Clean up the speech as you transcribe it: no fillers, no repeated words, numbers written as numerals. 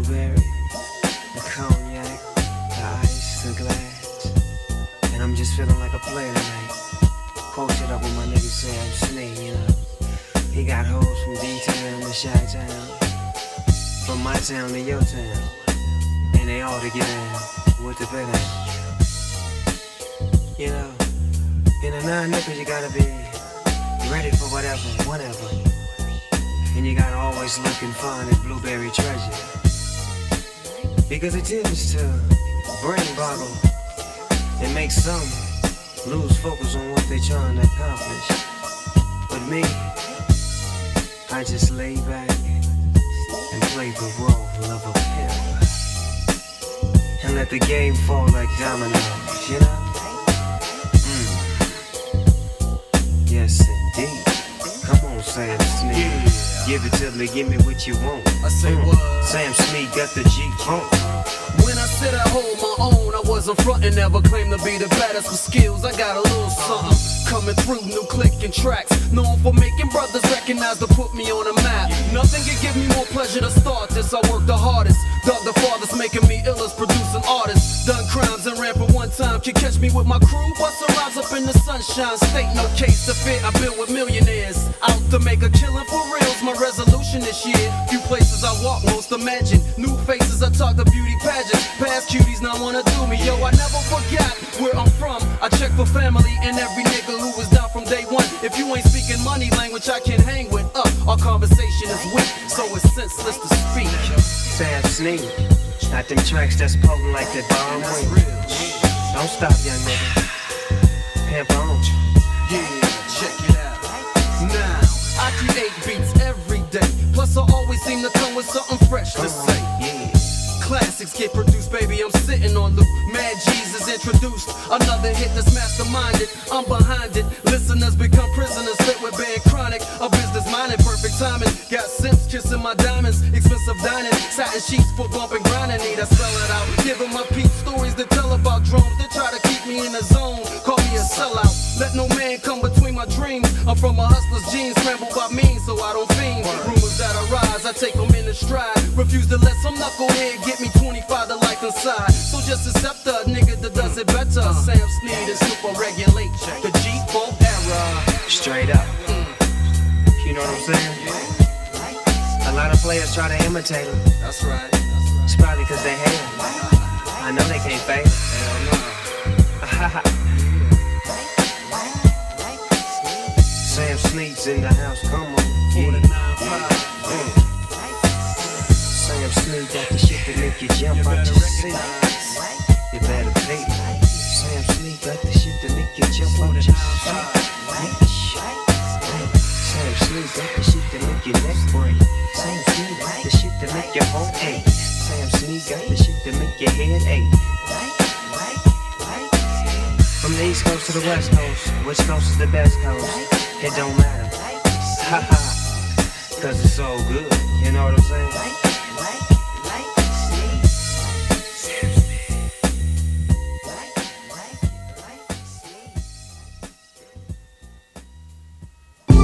blueberry, the cognac, the ice, the glass. And I'm just feeling like a player tonight. Posted up with my nigga Sam Sneak, you know. He got hoes from D-Town to Chi-Town, from my town to your town. And they all to get down with the bed out. You know, in a non-nigga you gotta be ready for whatever, whenever. And you gotta always look and find that blueberry treasure, because it tends to brain boggle and make some lose focus on what they're trying to accomplish. But me, I just lay back and play the role of a pimp and let the game fall like dominoes, you know? Yes, indeed. Come on, Sam Sneak. Yeah. Give it to me, give me what you want. I say what? Sam Sneak got the G-Funk. When I said I hold my own, I wasn't frontin', never claimed to be the baddest with skills. I got a little something coming through, new clicking tracks. Known for making brothers recognize to put me on a map. Nothing can give me more pleasure to start this. I work the hardest, dug the farthest, making me illest, producing artists. Done crimes and ran for one time. Can catch me with my crew, bustin' rhymes up in the sunshine. State no case to fit, I build with millionaires. Out to make a killing for reals, my resolution this year. Few places I walk, most imagine. New faces, I talk to beauty pageants. Past cuties now wanna do me, yo, I never forgot where I'm from. I check for family and every nigga who was down from day one. If you ain't speaking money language, I can hang with. Our conversation is weak, so it's senseless to speak. Sam Sneak, got them tracks that's potent like that bomb wing. Don't stop, young nigga. Pimp on. Yeah, check it out. Now, I create beats every day. Plus, I always seem to come with something fresh to say. Yeah. Classics get produced, baby, I'm sitting on loop. Mad Jesus introduced, another hit that's masterminded. I'm behind it, listeners become prisoners, fit with band chronic. A business minded, perfect timing. Got simps kissing my diamonds, expensive dining. Satin sheets for bumping, grinding, need I spell it out. Giving my peeps stories to tell about drones that try to keep me in the zone. Call me a sellout, let no man come between my dreams. I'm from a hustler's genes, scrambled by means, so I don't fiend. Rumors that arise, I take them in the stride. Refuse to let some knucklehead get me 25 to life inside. So just accept a nigga that does it better. Sam Sneak is super regulate the G-Funk era. Straight up. You know what I'm saying? A lot of players try to imitate him. That's right. It's probably cause they hate him. I know they can't fake him. Hell no. Sam Sneak's in the house, come on. Yeah. Sam Sneak got the shit that make you jump out your seat. You better pay. Sam Sneak got the shit that make you jump out your seat. Sam Sneak got the shit that make your neck break. Sam Sneak got the shit that make your whole ache. Sam Sneak got the shit that make your head ache. From the East Coast to the West Coast, which coast is the best coast? It don't matter. Ha ha. Cause it's so good, you know what I'm saying?